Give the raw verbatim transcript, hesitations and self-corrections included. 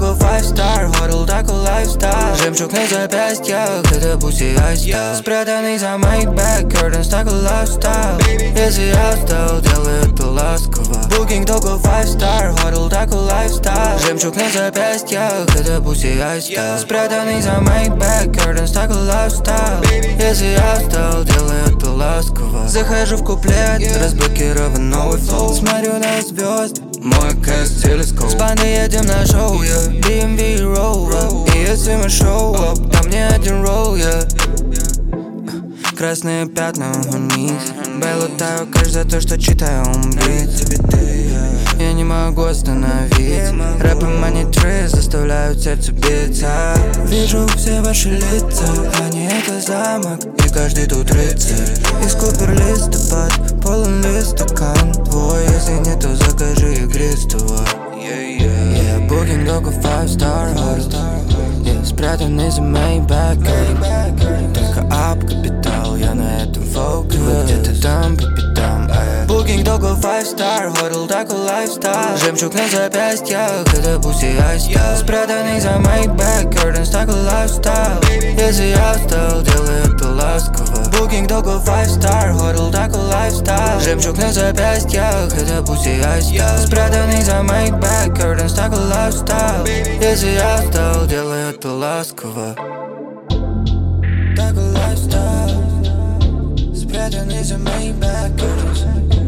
Doggo five star, hotel такой лайфстайл. Жемчуг на запястьях, это пусть я спрятанный за моих back curtains, такой лайфстайл. Если я устал, делаю это ласково. Booking Doggo five star, hotel такой лайфстайл. Жемчуг на запястьях, это пусть я спрятанный за моих back curtains, такой лайфстайл. Если я устал, делаю это ласково. Захожу в куплет, разблокирован новый флоу. Смотрю на звезд, мой кэст телескоп. С бандой едем на шоу, yeah. би эм ви Rover. И если мы шоу-ап, там не один ролл, yeah. Красные пятна вниз. Бэй, лутаю кэш за то, что читаю умбрит. Я не могу остановить. Рэп и монетры заставляют сердце биться. Вижу все ваши лица, они это замок, и каждый тут рыцарь. Из Купер листопад, полон лист стакан твой. Если нет, то закажи игристого. Yeah, Booking Doggo five star hotel. Yeah, спрятанный за моей back curtains. Только ап капитал, я на этом фокус. Вы где-то там по пятам. Booking Doggo five star hotel, такой лайфстайл. Жемчуг на запястьях, это пусть я стал. Спрятанный за моих back curtains, такой лайфстайл. Если я устал, делаю это ласково. Booking Doggo five star hotel, такой лайфстайл. Жемчуг на запястьях, это пусть я стал. Спрятанный за моих back curtains, такой лайфстайл. Если я устал, делаю это ласково. Такой лайфстайл. Спрятанный за моих back curtains.